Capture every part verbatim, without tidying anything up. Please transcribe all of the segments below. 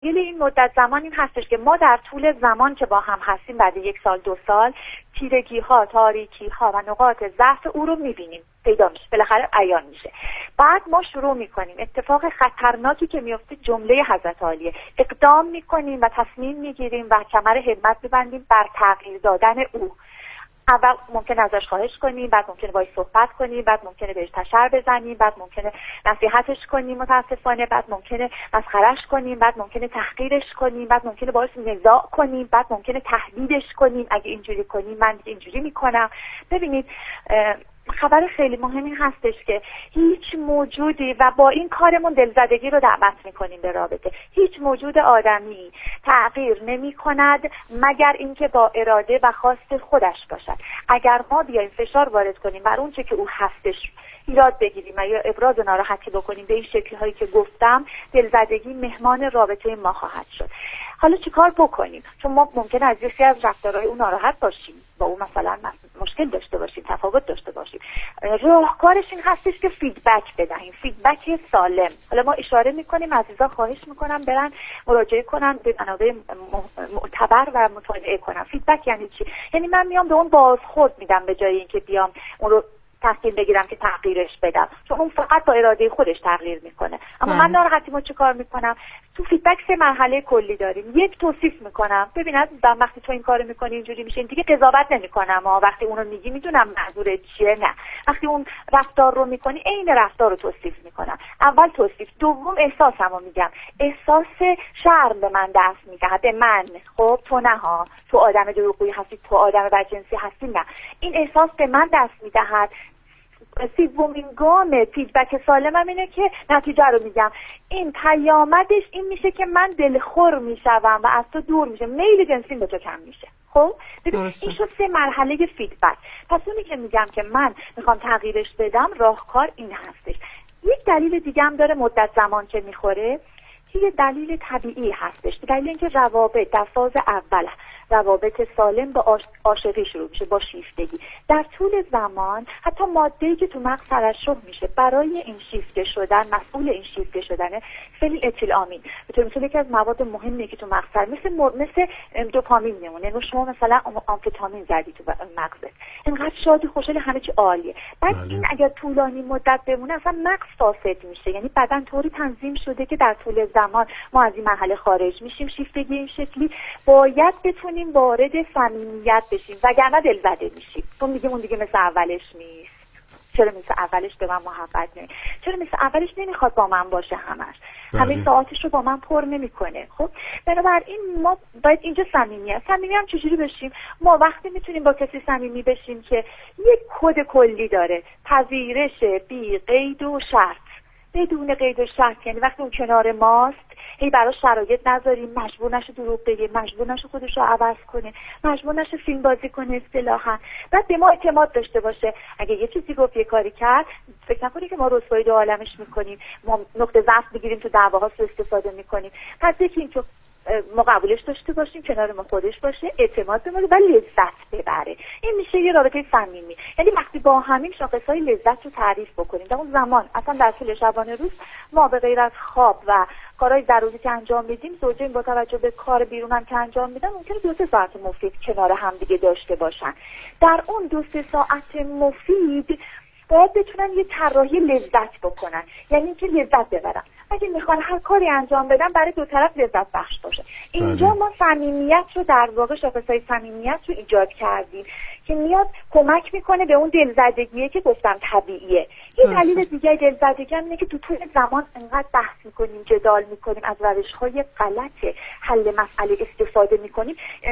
دل این مدت زمان این هستش که ما در طول زمان که با هم هستیم، بعد یک سال دو سال، تیرگی ها، تاریکی ها و نقاط ضعف او رو میبینیم، پیدا میشه، بالاخره عیان میشه. بعد ما شروع میکنیم اتفاق خطرناکی که میفته جمله حضرت عالیه، اقدام میکنیم و تصمیم میگیریم و کمر همت میبندیم بر تغییر دادن او. اول ممکنه ازش خواهش کنیم، بعد ممکنه باهاش صحبت کنیم، بعد ممکنه بهش تشر بزنیم، بعد ممکنه نصیحتش کنیم متاسفانه، بعد ممکنه مسخرهش کنیم، بعد ممکنه تحقیرش کنیم، بعد ممکنه باهاش نزاع کنیم، بعد ممکنه تهدیدش کنیم اگه اینجوری کنیم من اینجوری میکنم. ببینید خبر خیلی مهمی هستش که هیچ موجودی، و با این کارمون دلزدگی رو دعوت میکنیم به رابطه، هیچ موجود آدمی تغییر نمی کند مگر اینکه با اراده و خواست خودش باشد. اگر ما بیایم فشار وارد کنیم بر اون چه که او هستش ایراد بگیریم و یا ابراز ناراحتی بکنیم به این شکل هایی که گفتم، دلزدگی مهمان رابطه ما خواهد شد. حالا چیکار بکنیم؟ چون ما ممکنه از یکی از رفتارهای اون ناراحت باشیم، با اون مثلا مشکل داشته باشیم، تفاوت داشته باشیم. راهکارش این هستش که فیدبک بدهیم، فیدبک سالم. حالا ما اشاره میکنیم، عزیزا خواهش میکنم برن مراجعه کنن به منابع معتبر و مطالعه کنن. فیدبک یعنی چی؟ یعنی من میام به اون بازخورد میدم به جای اینکه بیام اون رو تصمیم بگیرم که تغییرش بدم، چون اون فقط با اراده خودش تغییر میکنه. اما من ناراحتیمو چه کار میکنم؟ تو فیدبک سه مرحله کلی داریم. یک، توصیف میکنم، ببین عزیزم وقتی تو این کارو میکنی اینجوری میشه، دیگه قضاوت نمیکنم ها، وقتی اونو میگی میدونم منظورت چیه، نه وقتی اون رفتار رو میکنی عین رفتار رو توصیف میکنم. اول توصیف. دوم احساسمو میگم، احساس شرم به من دست میدهد، به من، خب تو نه ها، تو آدم دروغگویی هستی، تو آدم بدجنسی هستی، نه، این احساس به من دست میدهد. سومین گام فیدبک سالمم اینه که نتیجه رو میگم. این پیامدش این میشه که من دلخور میشم و از تو دور میشه، میل جنسیم به تو کم میشه. خب ببین این شد سه مرحله فیدبک. پس اونی که میگم که من میخوام تغییرش بدم، راهکار این هستش. یک دلیل دیگه هم داره مدت زمان که میخوره، که یه دلیل طبیعی هستش. دلیل اینکه روابط در فاز اول، روابط سالم با عاشقی شروع میشه، با شیفتگی. در طول زمان حتی ماده‌ای که تو مغز ترشح میشه برای این شیفته شدن، مسئول این شیفته شدنه فعل اتیل آمین. به طور مثال یکی از مواد مهمی که تو مغز تر مثل مثل دوپامین میمونه. یعنی شما مثلا آمفتامین زدی تو مغزت، اینقدر شادی خوشحال، همه چی عالیه. بعد بله. این اگر طولانی مدت بمونه اصلا مغز فاسد میشه. یعنی بدن طوری تنظیم شده که در طول زمان ما از این مرحله خارج میشیم. شیفتگی این شکلی باید بتونیم وارد صمیمیت بشیم، وگرنه دلزده میشیم. چون میگیم اون دیگه مثل اولش نیست. چرا مثل اولش به من محبت نمی؟ چرا مثل اولش نمیخواد با من باشه همش؟ همه ساعتش رو با من پر نمیکنه. خب بنابراین ما باید اینجا صمیمیت. صمیمی هم چجوری بشیم؟ ما وقتی میتونیم با کسی صمیمی بشیم که یک کد کلی داره، پذیرش بی قید و شرط، بدون قید و شرط. یعنی وقتی اون کنار ماست هی براش شرایط نذاریم، مجبور نشه دروغ بگه، مجبور نشه خودش رو عوض کنه، مجبور نشه فیلم بازی کنه اصطلاحاً. بعد به ما اعتماد داشته باشه. اگه یه چیزی گفت، یه کاری کرد، فکر نکنی که ما رسوایی دو عالمش میکنیم، ما نقطه ضعف میگیریم تو دعواها سوء استفاده میکنیم. پس یکی این که ما قبولش داشته باشیم، کنار ما خودش باشه، اعتماد به ما و لذت ببره. این میشه یه رابطه صمیمی. یعنی وقتی با همین شاخصهای لذت رو تعریف بکنیم، در اون زمان اصلا در طول شبانه روز ما به غیر از خواب و کارهای ضروری که انجام میدیم، زوجین با توجه به کار بیرون هم که انجام میدن ممکنه دو سه ساعت مفید کنار هم دیگه داشته باشن. در اون دو سه ساعت مفید باید بتونن یه طراحی لذت بکنن، یعنی اینکه لذت ببرن. اگه میخوان هر کاری انجام بدن برای دو طرف لذت بخش باشه. اینجا ما صمیمیت رو در واقع شاخصهای صمیمیت رو ایجاد کردیم که میاد کمک میکنه به اون دلزدگیه که گفتم طبیعیه. یه دلیل دیگه دلزدگی هم اینه که تو طول زمان انقدر بحث میکنیم، جدال میکنیم، از روش‌های غلط حل مسئله استفاده میکنیم،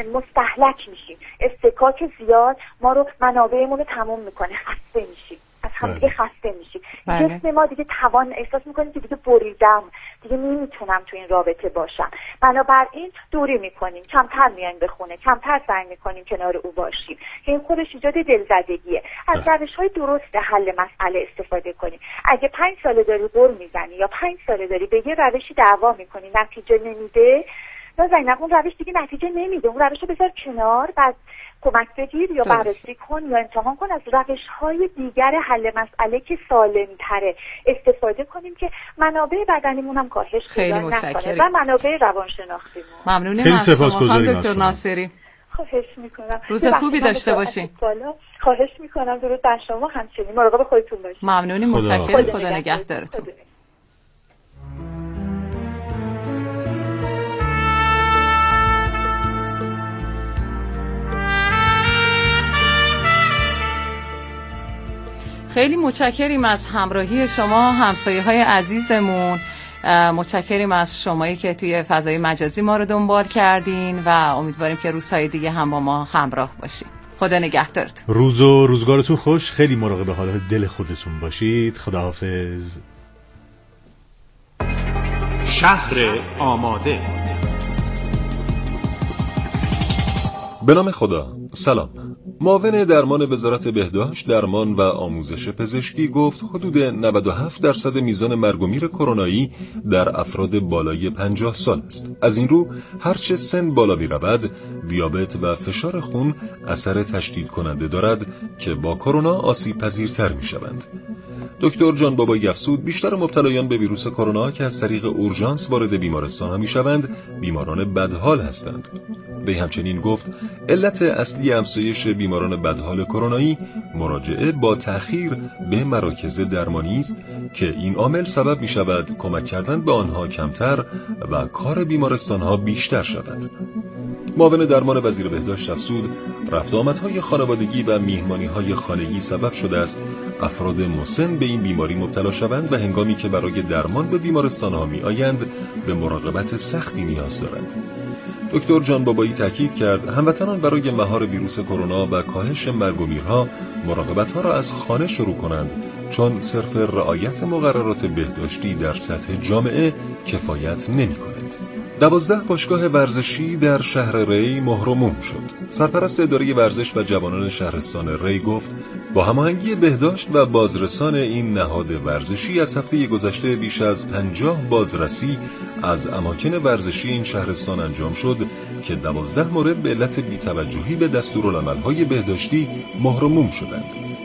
مستهلک میشیم. استکاک زیاد ما رو منابعمون رو تموم میکنه، خسته میشیم، از هم دیگه خسته میشیم. جسم ما دیگه توان احساس میکنیم که دیگه بریدم، دیگه نمیتونم تو این رابطه باشم. بنابراین دوری میکنیم، کمتر میایم به خونه، کمتر سعی میکنیم کنار او باشیم که این خودش ایجاد دلزدگیه. از روش‌های درست حل مسئله استفاده کنیم. اگه پنج ساله داری قول میزنی یا پنج ساله داری به یه روشی دعوا میکنی، نتیجه نمیده، یا زینب اون روش دیگه نتیجه نمیده، اون روش رو بذار کنار، بعد کمک بگیر یا بررسی کن یا امتحان کن، از روش‌های دیگر حل مسئله که سالم‌تره استفاده کنیم که منابع بدنیمون هم کاهش پیدا نکنه و منابع روانشناختیمون. ممنونیم. خیلی سپاسگزاریم دکتر ناصری. خواهش میکنم. روز خوبی داشته باشین. خواهش میکنم. درود بر شما، همچنین مراقب خودتون باشین. ممنونیم. متشکرم. خدا نگهدارتون. خیلی متشکریم از همراهی شما همسایه‌های عزیزمون. متشکریم از شمایی که توی فضای مجازی ما رو دنبال کردین و امیدواریم که روزهای دیگه هم با ما همراه باشین. خدا نگهدارتون. روز و روزگارتون خوش. خیلی مراقب حال دل خودتون باشید. خداحافظ. شهر آماده. به نام خدا. سلام. معاون درمان وزارت بهداشت، درمان و آموزش پزشکی گفت حدود نود و هفت درصد میزان مرگ و میر کرونایی در افراد بالای پنجاه سال است. از این رو هرچه سن بالا می‌رود، دیابت و فشار خون اثر تشدید کننده دارد که با کرونا آسیب پذیرتر می‌شوند. دکتر جان بابایی افزود بیشتر مبتلایان به ویروس کرونا که از طریق اورژانس وارد بیمارستان ها می‌شوند، بیماران بدحال هستند. وی همچنین گفت علت اصلی افزایش بیماران بدحال کرونایی مراجعه با تأخیر به مراکز درمانی است که این عامل سبب می شود کمک کردن به آنها کمتر و کار بیمارستان ها بیشتر شود. معاون درمان وزیر بهداشت افزود رفت آمدهای خانوادگی و میهمانی‌های خانگی سبب شده است افراد مسن به این بیماری مبتلا شوند و هنگامی که برای درمان به بیمارستان‌ها می‌آیند به مراقبت سختی نیاز دارند. دکتر جان بابایی تاکید کرد هموطنان برای مهار ویروس کرونا و کاهش مرگ و میرها مراقبت‌ها را از خانه شروع کنند، چون صرف رعایت مقررات بهداشتی در سطح جامعه کفایت نمی‌کند. دوازده باشگاه ورزشی در شهر ری مهر و موم شد. سرپرست اداره ورزش و جوانان شهرستان ری گفت با هماهنگی بهداشت و بازرسان این نهاد ورزشی از هفته گذشته بیش از پنجاه بازرسی از اماکن ورزشی این شهرستان انجام شد که دوازده مورد به علت بی‌توجهی به دستورالعمل‌های بهداشتی مهر و موم شدند.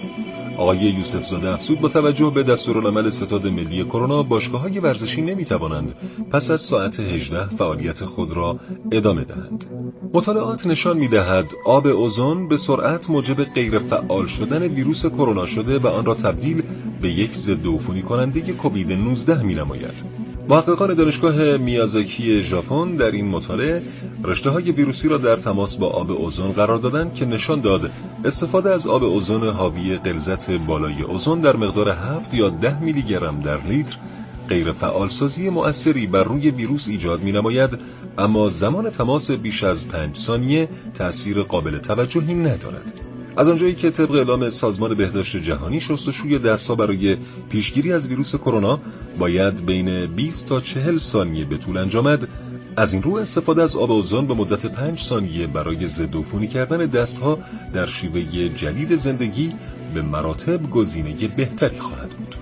آقای یوسف زاده افزود با توجه به دستورالعمل ستاد ملی کرونا باشگاه‌های ورزشی نمی‌توانند پس از ساعت هجده فعالیت خود را ادامه دهند. مطالعات نشان می‌دهد آب اوزون به سرعت موجب غیر فعال شدن ویروس کرونا شده و آن را تبدیل به یک ضد عفونی کننده کووید نوزده می‌نماید. محققان دانشگاه میازاکی ژاپن در این مطالعه رشته‌های ویروسی را در تماس با آب اوزون قرار دادند که نشان داد استفاده از آب اوزون حاوی غلظت بالای اوزون در مقدار هفت یا ده میلی گرم در لیتر غیر فعالسازی مؤثری بر روی ویروس ایجاد می‌نماید، اما زمان تماس بیش از پنج ثانیه تأثیر قابل توجهی ندارد. از آنجایی که طبق اعلام سازمان بهداشت جهانی شستشوی دست‌ها برای پیشگیری از ویروس کرونا باید بین بیست تا چهل ثانیه به طول انجامد، از این رو استفاده از آب اوزون به مدت پنج ثانیه برای ضد عفونی کردن دست‌ها در شیوه جدید زندگی به مراتب گزینه بهتری خواهد بود.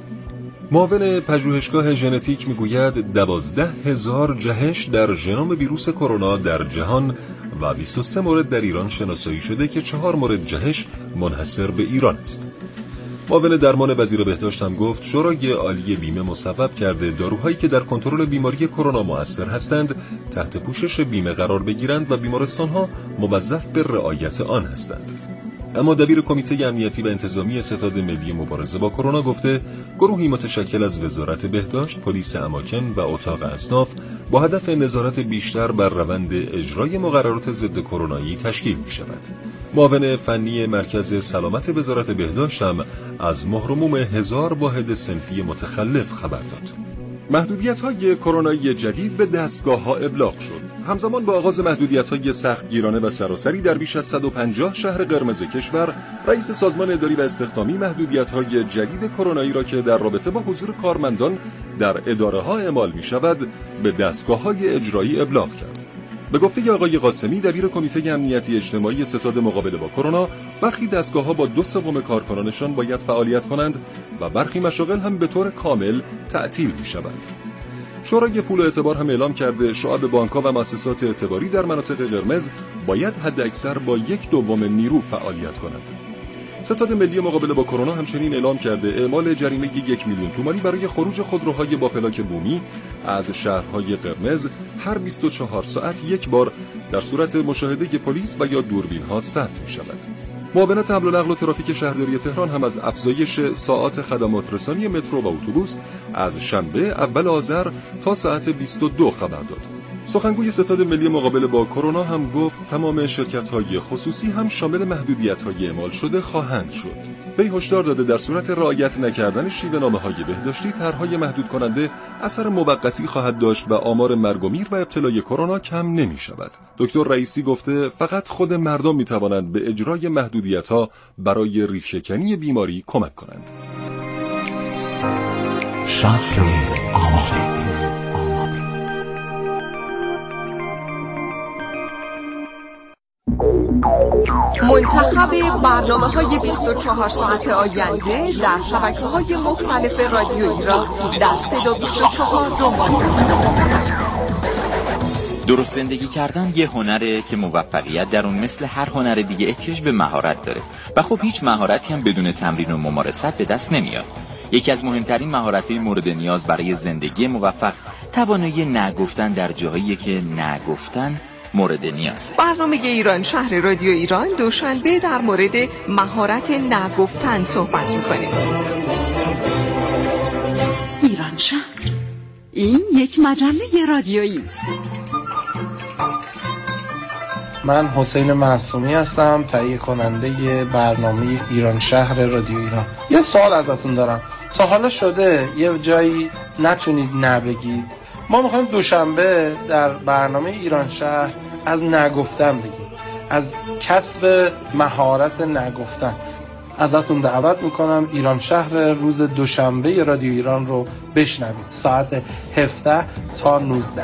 معاون پژوهشگاه ژنتیک میگوید دوازده هزار جهش در ژنوم ویروس کرونا در جهان و بیست و سه مورد در ایران شناسایی شده که چهار مورد جهش منحصر به ایران است. معاون درمان وزیر بهداشت هم گفت شورای عالی بیمه مصوب کرده داروهایی که در کنترل بیماری کرونا مؤثر هستند تحت پوشش بیمه قرار بگیرند و بیمارستان‌ها موظف به رعایت آن هستند. اما دبیر کمیته امنیتی و انتظامی ستاد ملی مبارزه با کرونا گفته گروهی متشکل از وزارت بهداشت، پلیس اماکن و اتاق اصناف با هدف نظارت بیشتر بر روند اجرای مقررات ضد کرونایی تشکیل می شود. معاون فنی مرکز سلامت وزارت بهداشت هم از مهر و موم هزار واحد صنفی متخلف خبر داد. محدودیت‌های کرونایی جدید به دستگاه‌ها ابلاغ شد. همزمان با آغاز محدودیت‌های سختگیرانه و سراسری در بیش از صد و پنجاه شهر قرمز کشور، رئیس سازمان اداری و استخدامی محدودیت‌های جدید کرونایی را که در رابطه با حضور کارمندان در اداره‌ها اعمال می‌شود، به دستگاه‌های اجرایی ابلاغ کرد. به گفته آقای قاسمی دبیر کمیته امنیتی اجتماعی ستاد مقابله با کرونا، برخی دستگاه‌ها با دو سوم کارکنانشان باید فعالیت کنند و برخی مشاغل هم به طور کامل تعطیل می‌شوند. شورای پول اعتبار هم اعلام کرده شعب بانک‌ها و مؤسسات اعتباری در مناطق قرمز باید حداکثر با یک دوم نیرو فعالیت کنند. ستاد ملی مقابله با کرونا همچنین اعلام کرده اعمال جریمه یک میلیون تومانی برای خروج خودروهای با پلاک بومی از شهرهای قرمز هر بیست و چهار ساعت یک بار در صورت مشاهده پلیس و یا دوربین‌ها ثبت می‌شود. معاونت حمل و نقل و ترافیک شهرداری تهران هم از افزایش ساعات خدمات رسانی مترو و اتوبوس از شنبه اول آذر تا ساعت بیست و دو خبر داد. سخنگوی ستاد ملی مقابله با کرونا هم گفت تمام شرکت‌های خصوصی هم شامل محدودیت‌های اعمال شده خواهند شد. وی هشدار داده در صورت رعایت نکردن شیوه‌نامه‌های بهداشتی طرح‌های محدود کننده اثر موقتی خواهد داشت و آمار مرگ و میر و ابتلای کرونا کم نمی‌شود. دکتر رئیسی گفته فقط خود مردم می‌توانند به اجرای محدودیت‌ها برای ریشه‌کنی بیماری کمک کنند. شهر آماده. منتخب برنامه‌های بیست و چهار ساعت آینده در شبکه‌های مختلف رادیویی را در صدا بیست و چهار دنبال درست زندگی کردن یه هنره که موفقیت در اون مثل هر هنر دیگه احتیاج به مهارت داره و خب هیچ مهارتی هم بدون تمرین و ممارست به دست نمیاد. یکی از مهمترین مهارت‌های مورد نیاز برای زندگی موفق توانایی نگفتن در جاهایی که نگفتن مورد نیازه. برنامه ایران شهر رادیو ایران دوشنبه در مورد مهارت نگفتن صحبت می‌کنیم. ایران شهر، این یک مجله رادیویی است. من حسین معصومی هستم، تهیه کننده برنامه ایران شهر رادیو ایران. یه سوال ازتون دارم، تا حالا شده یه جایی نتونید نبگید؟ ما میخوایم دوشنبه در برنامه ایران شهر از نگفتن بگیم، از کسب مهارت نگفتن. ازتون دعوت میکنم ایران شهر روز دوشنبه رادیو ایران رو بشنوید ساعت هفده تا نوزده.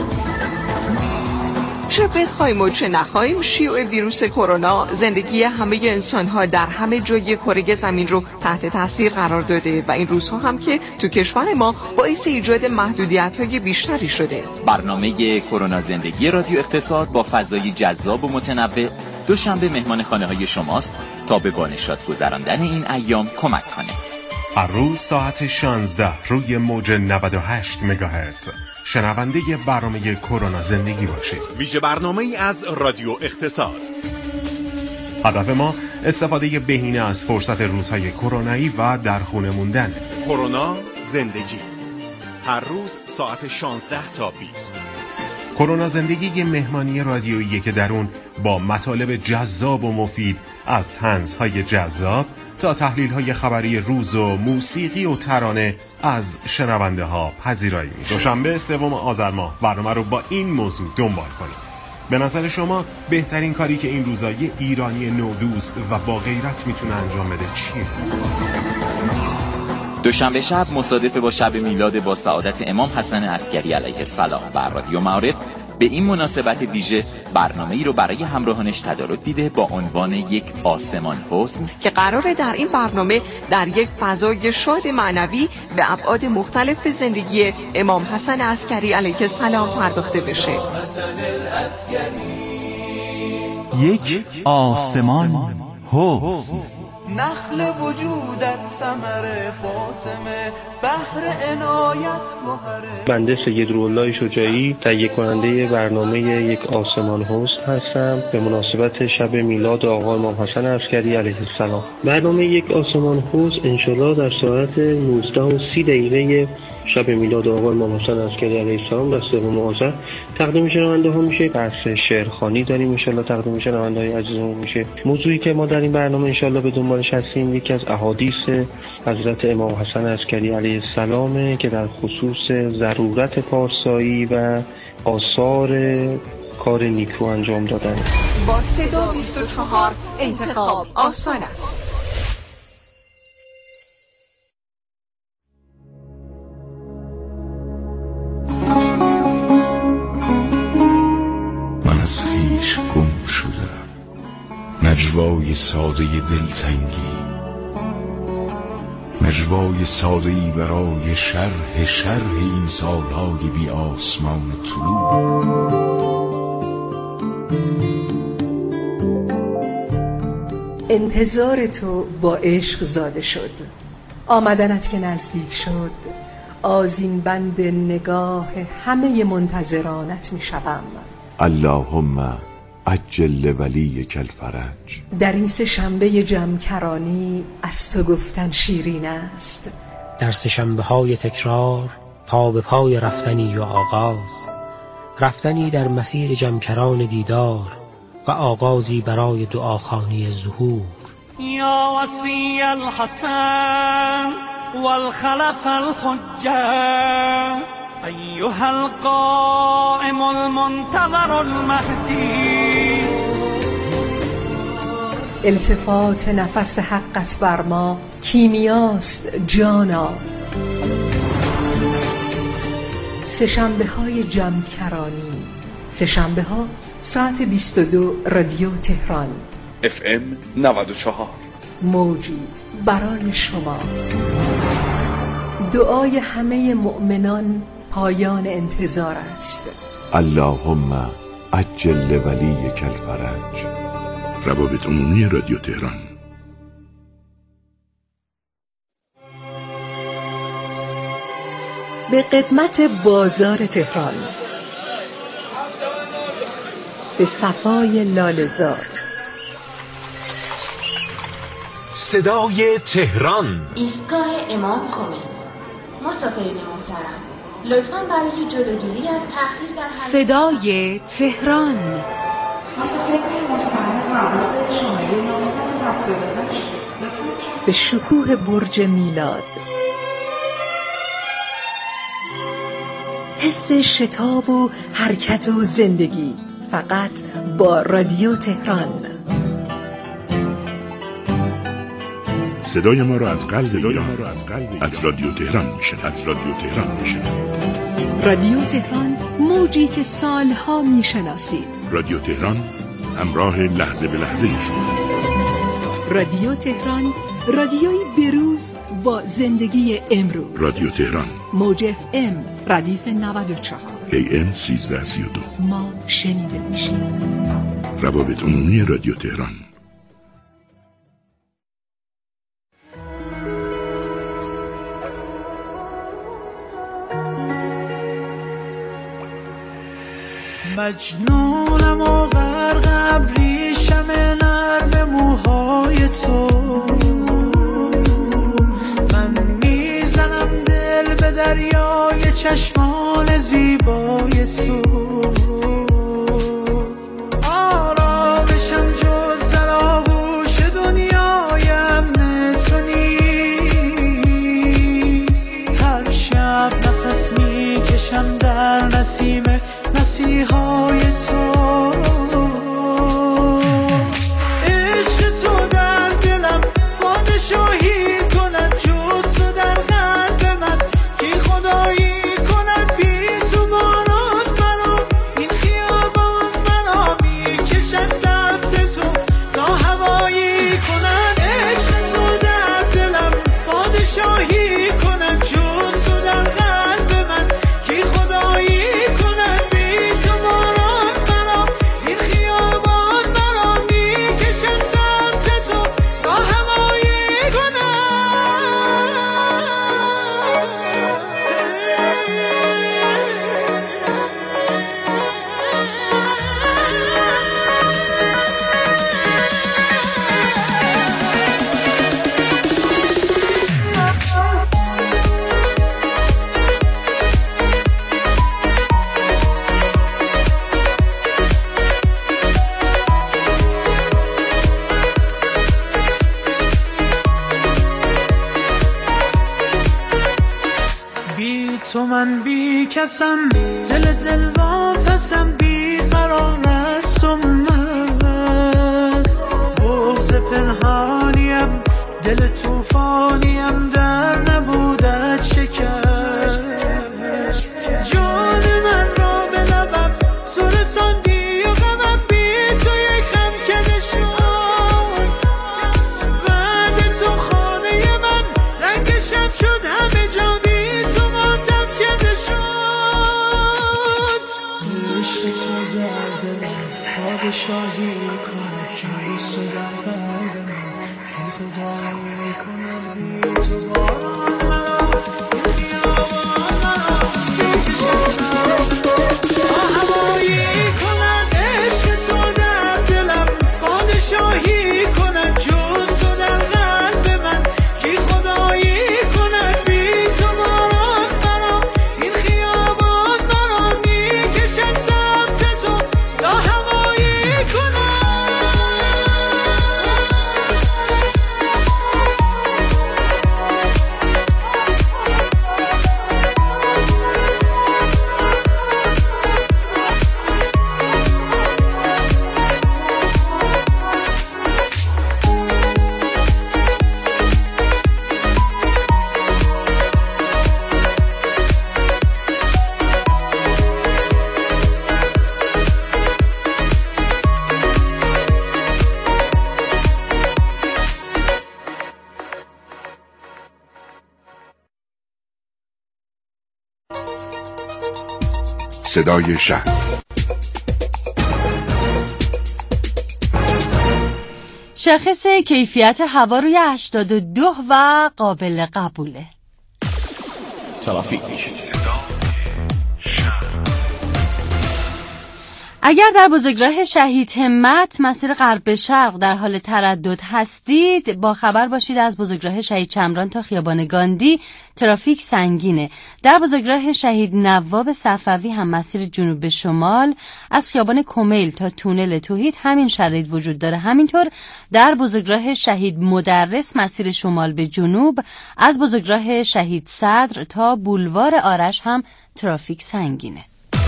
چه بخوایم و چه نخوایم شیوع ویروس کرونا زندگی همه انسان‌ها در همه جای کره زمین رو تحت تاثیر قرار داده و این روزها هم که تو کشور ما باعث ایجاد محدودیت‌های بیشتری شده. برنامه کرونا زندگی رادیو اقتصاد با فضای جذاب و متنوع دوشنبه مهمان خانه‌های شماست تا به بانشاد گذراندن این ایام کمک کنه. هر روز ساعت شانزده روی موج نود و هشت مگاهرتز شنونده برنامه کرونا زندگی باشید. ویژه برنامه ای از رادیو اقتصاد. هدف ما استفاده بهینه از فرصت روزهای کرونایی و در خونه موندن. کرونا زندگی هر روز ساعت شانزده تا بیست. کرونا زندگی یه مهمانی رادیویی که در اون با مطالب جذاب و مفید از طنزهای جذاب تا تحلیل‌های خبری روز و موسیقی و ترانه از شنونده ها پذیرایی میشه. دوشنبه سوم آذر ماه برنامه رو با این موضوع دنبال کنید. به نظر شما بهترین کاری که این روزا یه ایرانی نودوست و با غیرت میتونه انجام بده چیه؟ دوشنبه شب مصادف با شب میلاد با سعادت امام حسن عسکری علیه السلام و رادیو معارف به این مناسبت ویژه برنامه‌ای رو برای همراهانش تدارک دیده با عنوان یک آسمان حسن که قراره در این برنامه در یک فضای شاد معنوی به ابعاد مختلف زندگی امام حسن عسکری علیه السلام پرداخته بشه. یک آسمان حسن. نخل وجودت ثمر فاطمه بحر عنایت گوهره. بنده سید روح‌الله شجاعی تهیه کننده برنامه یک آسمان حسن هستم به مناسبت شب میلاد آقا امام حسن عسکری علیه السلام. برنامه یک آسمان حسن انشالله در ساعت نوزده و سی دقیقه شب میلاد آقا امام حسن عسکری علیه السلام در سوم آذر تقدیم شنونده ها میشه. بحث شعرخوانی داریم انشالله تقدیم شنونده های عزیزمون میشه. موضوعی که ما در این برنامه انشالله به دنبالش هستیم یکی از احادیث حضرت امام حسن عسکری علیه السلام که در خصوص ضرورت پارسایی و آثار کار نیکو انجام دادن. با صدا بیست و چهار انتخاب آسان است. من از خویش گم شدم، نجوای ساده دلتنگی، نجوای ساده‌ای برای شرح شرح این سالهای بی آسمان طلوع. انتظار تو با عشق زاده شد، آمدنت که نزدیک شد، آذین بند نگاه همه منتظرانت می شوم. اللهم عجل ولیک الفرج. در این سه شنبه جمکرانی از تو گفتن شیرین است. در سه شنبه های تکرار پا به پای رفتنی و آغاز، رفتنی در مسیر جمکران دیدار و آغازی برای دعاخوانی ظهور. یا وصی الحسن والخلف الحجه ایها القائم المنتظر المهدی. التفات نفس حقت بر ما کیمیاست جانا. سه شنبه های جمکرانی، سه شنبه ها ساعت بیست و دو رادیو تهران اف ام نود و چهار، موجی برای شما. دعای همه مؤمنان پایان انتظار است. اللهم عجل ولیک الفرج. روابط عمومی رادیو تهران. به قدمت بازار تهران، به صفای لاله‌زار، صدای تهران، ایستگاه امام خمینی. مسافرین محترم، لطفاً برای جلوگیری از تأخیر در صدای تهران. مسافرین محترم، پرواز شماره نهصد و هفتاد و هشت به شکوه برج میلاد، حس شتاب و حرکت و زندگی فقط با رادیو تهران. صدای ما را از قلب ایران از رادیو تهران میشنوید. از رادیو تهران میشنوید. رادیو تهران، موجی که سالها میشناسید. رادیو تهران، همراه لحظه به لحظه شما. رادیو تهران، رادیوی بروز با زندگی امروز. رادیو تهران، موج اف ام ردیف نود و چهار، ای ام سیزده سی و دو. ما شنیده میشیم. روابط عمومی رادیو تهران. مجنونم و غرق ابریشم نرم موهای تو، من میزنم دل به دریای چشمان زیبای تو. آرامشم جز در آغوش دنیای امن تو نیست. هر شب نفس میکشم در نسیم مسیحای تو. عشق تو در دلم پادشاهی کند، جز تو در قلب من کی خدایی کند. بی تو باران منو این خیابان منو میکشن سمت تو تا هوایی کنن. عشق تو در دلم پادشاهی کند، جز تو در قلب من کی خدایی کند. تو من بی کسم، دل دل واپسم، بی قرار است و مست. بغض پنهانیم، دل توفانیم، در نبودت شکست. جان من را به لبم تو رساندی و غمم بی تو یک خم کده شد. بعد تو خانه من رنگش در دلم پادشاهی کنه جوست و دفتر به من که خدایی کنه بی تو باران مرا این خیابان مرا میکشد تا هوایی کنن عشق تو در دلم پادشاهی کنن جوست و در قلب من که خدایی کنن بی تو باران مرا این خیابان مرا میکشد سمت تو تا هوایی کنن صدای شهر. شاخص کیفیت هوا روی هشتاد و دو و قابل قبوله. ترافیک. اگر در بزرگراه شهید همت مسیر غرب به شرق در حال تردد هستید، با خبر باشید از بزرگراه شهید چمران تا خیابان گاندی ترافیک سنگینه. در بزرگراه شهید نواب صفوی هم مسیر جنوب به شمال از خیابان کمیل تا تونل توحید همین شرایط وجود داره. همینطور در بزرگراه شهید مدرس مسیر شمال به جنوب از بزرگراه شهید صدر تا بولوار آرش هم ترافیک سنگینه.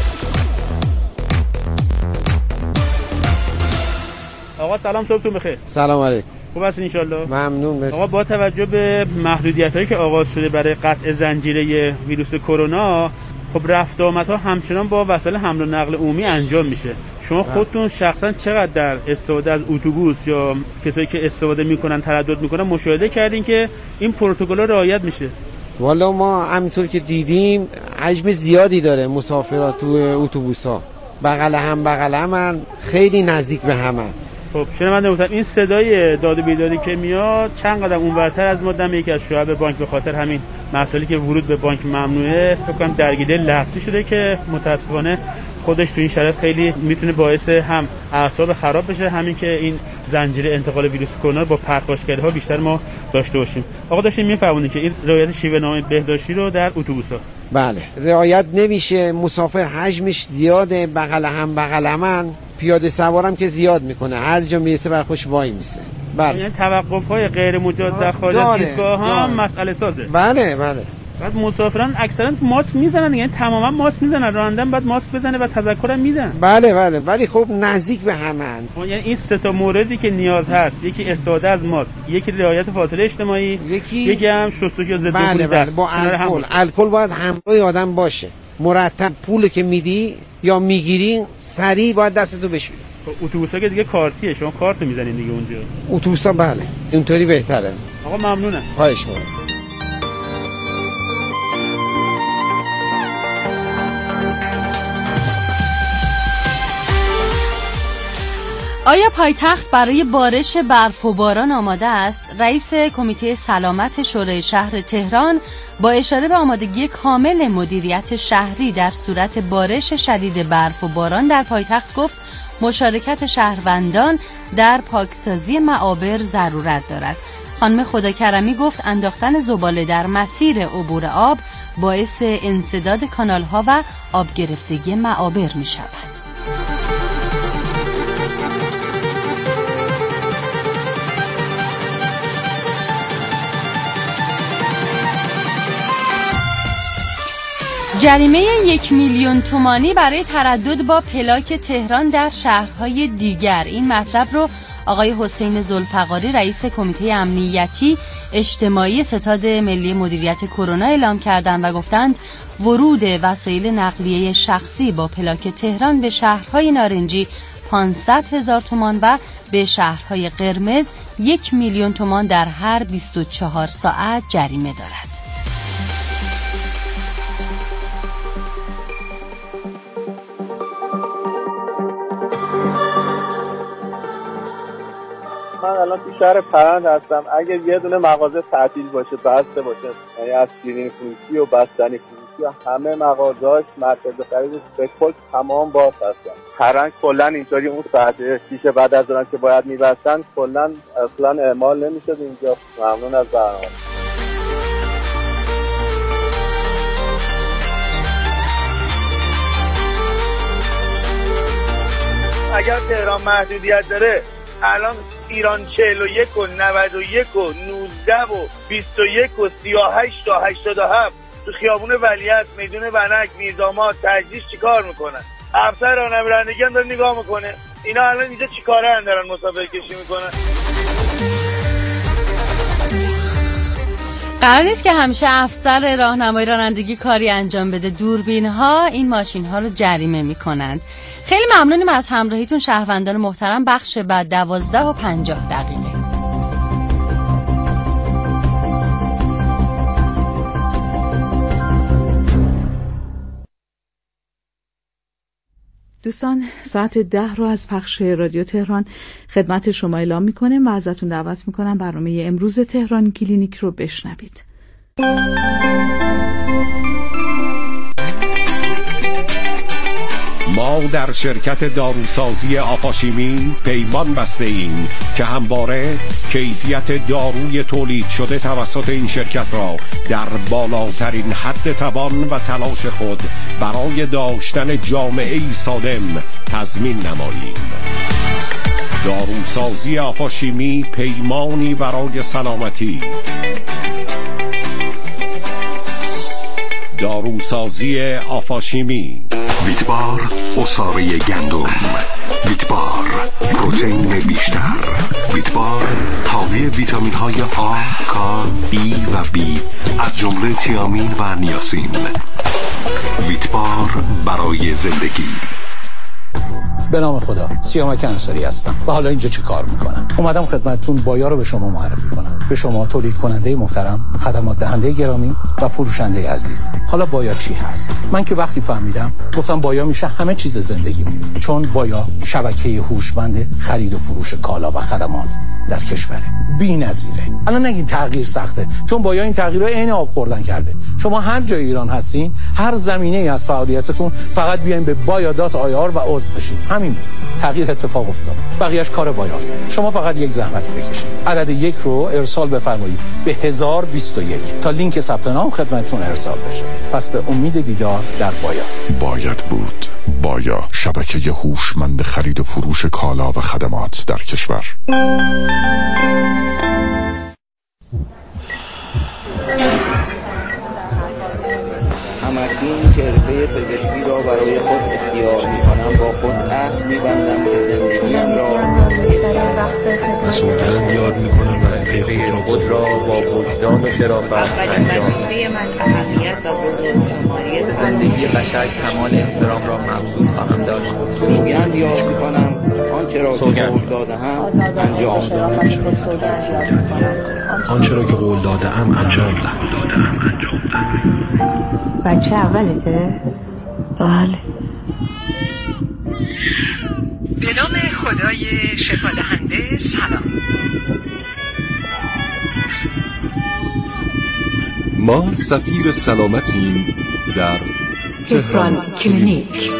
آقا سلام، صبحتون بخیر. سلام علیکم. خوب هستین ان شاءالله؟ ممنون. مرسی. آقا با توجه به محدودیتایی که آغاز شده برای قطع زنجیره ویروس کرونا، خب رفت و آمدها همچنان با وسایل حمل و نقل عمومی انجام میشه. شما خودتون شخصا چقدر در استفاده از اتوبوس یا کسایی که استفاده میکنن تردد میکنن مشاهده کردین که این پروتکل‌ها رعایت میشه؟ والا ما همینطور که دیدیم حجم زیادی داره مسافرات تو اتوبوس‌ها، بغل هم بغل هم خیلی نزدیک به هم. خب شنونده محترم، این صدای داد و بیدادی که میاد چند قدم اونورتر از ما دم یکی از شعب بانک به خاطر همین مسئله که ورود به بانک ممنوعه فکر کنم درگیری لفظی شده که متاسفانه خودش تو این شرایط خیلی میتونه باعث هم اعصاب خراب بشه، همین که این زنجیره انتقال ویروس کرونا با پرخاشگری‌ها بیشتر ما داشته باشیم. آقا داشتیم میفرمایید که این رعایت شیوه نامه بهداشتی رو در اتوبوس‌ها بله رعایت نمیشه، مسافر حجمش زیاده، بغل هم بغل هم، پیاده سوارم که زیاد میکنه، هر جا میرسه بر خوش وای میسه. بله یعنی توقف‌های غیر مجاز در خارج از ایستگاه هم مسئله سازه. بله بله. بعد مسافران اکثرا ماسک میزنن، یعنی تماما ماسک میزنن، رانندم بعد ماسک بزنه و تذکرم میدن. بله بله، ولی خب نزدیک به همن. یعنی این سه تا موردی که نیاز هست، یکی استفاده از ماسک، یکی رعایت فاصله اجتماعی، یکی یکی هم شستشوی ضد بله عفونی بله دست. با الکل. الکل باید همراه آدم باشه، مرتب پول که میدی یا میگیری سریع باید دستتو بشوری. اتوبوسا که دیگه کارتیه، شما کارت میزنین دیگه اونجا. اتوبوسا بله اینطوری بهتره. آقا ممنونم. خواهش می‌کنم. آیا پایتخت برای بارش برف و باران آماده است؟ رئیس کمیته سلامت شورای شهر تهران با اشاره به آمادگی کامل مدیریت شهری در صورت بارش شدید برف و باران در پایتخت گفت مشارکت شهروندان در پاکسازی معابر ضرورت دارد. خانم خداکرمی گفت انداختن زباله در مسیر عبور آب باعث انسداد کانال‌ها و آب گرفتگی معابر می شود. جریمه یک میلیون تومانی برای تردد با پلاک تهران در شهرهای دیگر. این مطلب رو آقای حسین ذوالفقاری رئیس کمیته امنیتی اجتماعی ستاد ملی مدیریت کرونا اعلام کردند و گفتند ورود وسایل نقلیه شخصی با پلاک تهران به شهرهای نارنجی پانصد هزار تومان و به شهرهای قرمز یک میلیون تومان در هر بیست و چهار ساعت جریمه دارد. من الان تو شهر پرند هستم. اگه یه دونه مغازه تعطیل باشه، بسته باشه، یعنی از شیرینی فروشی و بستنی فروشی و همه مغازه‌اش، مرکز خرید به کل تمام باز هستن. پرند کلا اینطوری اون ساعت شیش بعد از اون که باید میبستن کلا اصلا اعمال نمیشد اینجا. ممنون از برنامه. اگر تهران محدودیت داره، الان ایران چهل و یک و نود و یک و نوزده و بیست و یک و سی و هشت و هشتاد و هفت تو خیابون ولیعصر، میدون ونک، میرزاماد، تجریش چیکار میکنن؟ افسر راهنمایی هم داره نگاه میکنه. اینا الان اینجا چیکارن دارن مسافر کشی میکنن؟ قرار نیست که همیشه افسر راهنمایی رانندگی کاری انجام بده. دوربین ها این ماشین ها رو جریمه میکنند. خیلی ممنونیم از همراهیتون شهروندان محترم. بخش بعد دوازده و پنجاه دقیقه. دوستان، ساعت ده رو از پخش رادیو تهران خدمت شما اعلام میکنیم و ازتون دعوت میکنم برنامه امروز تهران کلینیک رو بشنوید. ما در شرکت داروسازی آپاشیمی پیمان بسته ایم که همواره کیفیت داروی تولید شده توسط این شرکت را در بالاترین حد توان و تلاش خود برای داشتن جامعه‌ای سالم تضمین نماییم. داروسازی آپاشیمی، پیمانی برای سلامتی. داروسازی آفاشیمی. ویتبار عصاره گندم، ویتبار پروتئین بیشتر، ویتبار حاوی ویتامین های آ، کا، ای و بی از جمله تیامین و نیاسین. ویتبار برای زندگی. به نام خدا، سیامک انصاری هستم و حالا اینجا چه کار میکنم؟ اومدم خدمتتون بایا رو به شما معرفی کنم. به شما تولید کننده محترم، خدمات دهنده گرامی و فروشنده عزیز. حالا بایا چی هست؟ من که وقتی فهمیدم گفتم بایا میشه همه چیز زندگیمون، چون بایا شبکه هوشمند خرید و فروش کالا و خدمات در کشوره. بی‌نظیره. الان نگین تغییر سخته، چون بایا این تغییرها عین آب خوردن کرده. شما هر جای ایران هستین، هر زمینه‌ای از فعالیتتون، فقط بیاین به بایا دات آی آر و عضو بشین. همین بود. تغییر اتفاق افتاد. بقیه‌اش کار بایاست. شما فقط یک زحمت بکشید. عدد یک رو ارسال بفرمایید به هزار و بیست و یک تا لینک ثبت نام خدمتتون ارسال بشه. پس به امید دیدار در بایا. باید بود. بایا، شبکه هوشمند خرید و فروش کالا و خدمات در کشور. همکنون که حرفه پزشکی را برای خود اختیار می‌کنم، با خود عهد می‌بندم که زندگیم را مسئولان یاد می‌کنم وظیفه خود را با وجدان و شرافت انجام وظیفه من اهمیت و بزرگواری زندگی بشر کمال احترام را مبذول خواهم داشت. سوگند یاد می‌کنم آنچه را که قول داده‌ام انجام دهم. آنچه را که قول داده‌ام انجام دهم. بچه اولته؟ بله. به نام خدای شفادهنده سلام. ما سفیر سلامتیم در تهران کلینیک.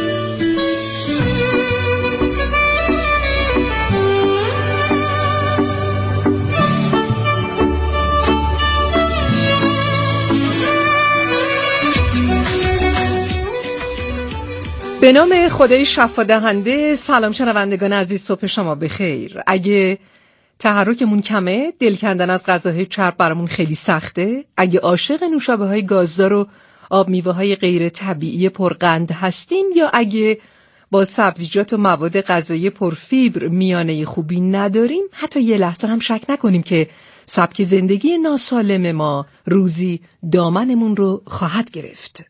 به نام خدای شفادهنده. سلام شنوندگان عزیز، صبح شما بخیر. اگه تحرکمون کمه، دل کندن از غذاهای چرب برامون خیلی سخته، اگه عاشق نوشابه‌های گازدار و آب میوه‌های غیر طبیعی پرقند هستیم، یا اگه با سبزیجات و مواد غذایی پرفیبر میانه خوبی نداریم، حتی یه لحظه هم شک نکنیم که سبک زندگی ناسالم ما روزی دامنمون رو خواهد گرفت.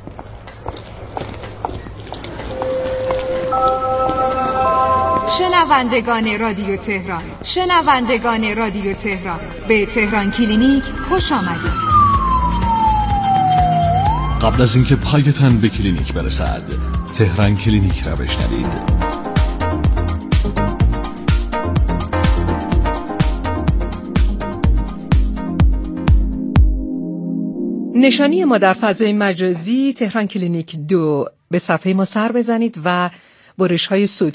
شنوندگان رادیو تهران، شنوندگان رادیو تهران، به تهران کلینیک خوش آمدید. قبل از اینکه پایتان به کلینیک برسد، تهران کلینیک را بشنوید. نشانی ما در فضای مجازی تهران کلینیک دو، به صفحه ما سر بزنید و برش های صوتی